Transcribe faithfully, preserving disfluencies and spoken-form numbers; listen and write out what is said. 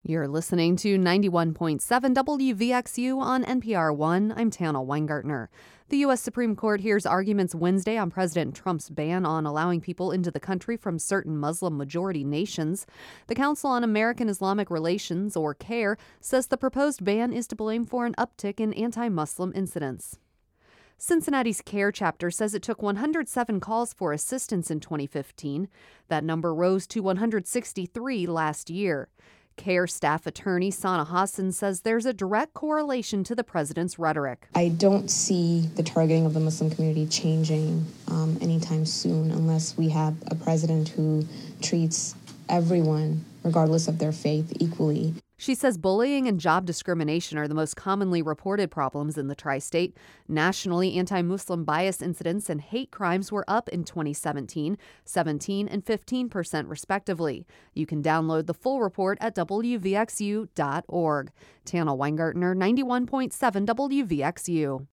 You're listening to ninety-one point seven W V X U on N P R one. I'm Tana Weingartner. The U S Supreme Court hears arguments Wednesday on President Trump's ban on allowing people into the country from certain Muslim-majority nations. The Council on American Islamic Relations, or CAIR, says the proposed ban is to blame for an uptick in anti-Muslim incidents. Cincinnati's CAIR chapter says it took one hundred seven calls for assistance in twenty fifteen. That number rose to one hundred sixty-three last year. CAIR staff attorney Sana Hassan says there's a direct correlation to the president's rhetoric. I don't see the targeting of the Muslim community changing um, anytime soon unless we have a president who treats everyone, regardless of their faith, equally. She says bullying and job discrimination are the most commonly reported problems in the tri-state. Nationally, anti-Muslim bias incidents and hate crimes were up in twenty seventeen, seventeen and fifteen percent respectively. You can download the full report at W V X U dot org. Tana Weingartner, ninety-one point seven W V X U.